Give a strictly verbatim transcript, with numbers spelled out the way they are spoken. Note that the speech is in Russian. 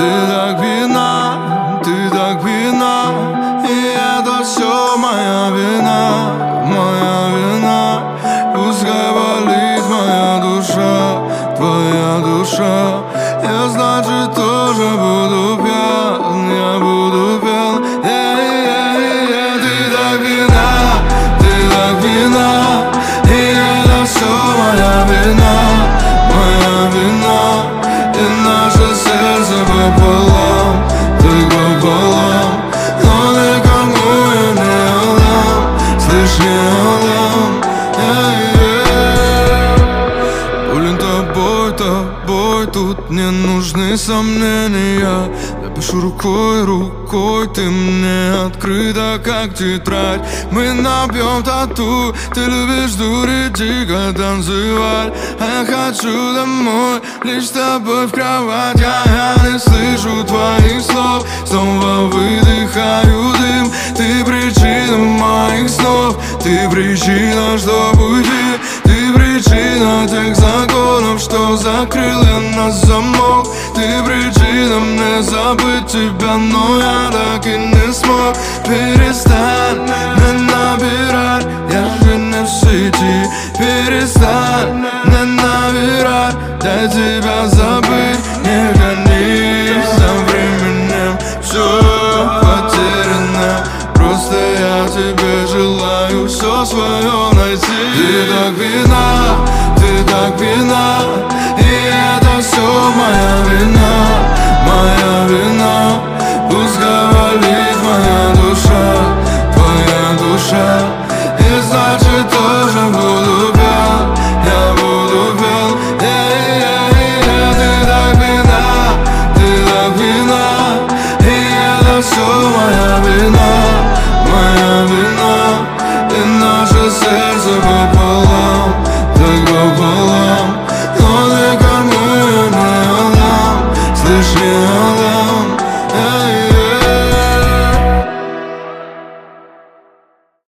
Ты так пьяна, ты так пьяна, и это все моя вина, моя вина. Пускай болит моя душа, твоя душа. Я, значит, тоже буду пьян, я буду пьян. Yeah-yeah-yeah. Ты так пьяна, ты так пьяна, и это все моя вина, моя вина. И наше сердце пополам, так пополам. Но никому я не отдам, слышь, не отдам. Болен тобой, тобой, тут не нужны сомнения. Напишу рукой, рукой, ты мне открыта, как тетрадь. Мы набьем тату, ты любишь дурить, дико танцевать. А я хочу домой, лишь с тобой в кровать. Я, я не слышу твоих слов, снова выдыхаю дым. Ты причина моих снов, ты причина, что уйти. Ты причина тех законов, что закрыл я на замок. Ты причина мне забыть тебя, но я так и не смог. Перестань не набирать, я же не в сети. Перестань не набирать, дай тебя забыть. Не гонись за временем, все потеряно. Просто я тебе желаю все свое найти. Ты так пьяна, ты так пьяна, и это все моя